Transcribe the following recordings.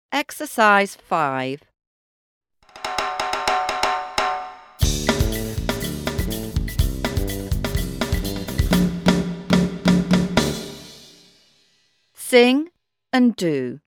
Exercise 5. Sing and do.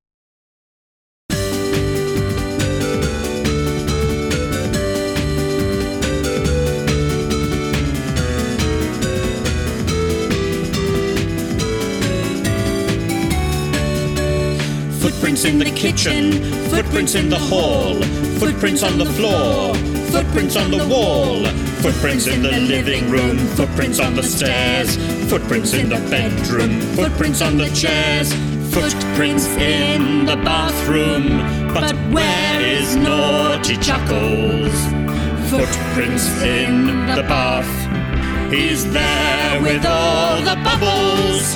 Footprints in the kitchen, footprints in the hall, footprints on the floor, footprints on the wall, footprints in the living room, footprints on the stairs, footprints in the bedroom, footprints on the chairs, footprints in the bathroom. But where is Naughty Chuckles? Footprints in the bath. He's there with all the bubbles.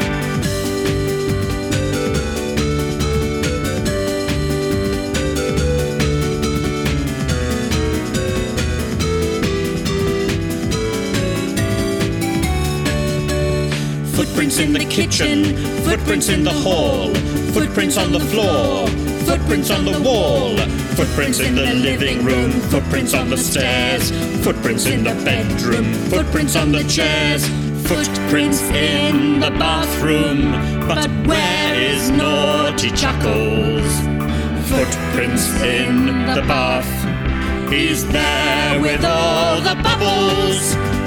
Footprints in the kitchen, footprints in the hall, footprints on the floor, footprints on the wall, footprints in the living room, footprints on the stairs, footprints in the bedroom, footprints on the chairs, footprints in the bathroom. But where is Naughty Chuckles? Footprints in the bath. He's there with all the bubbles.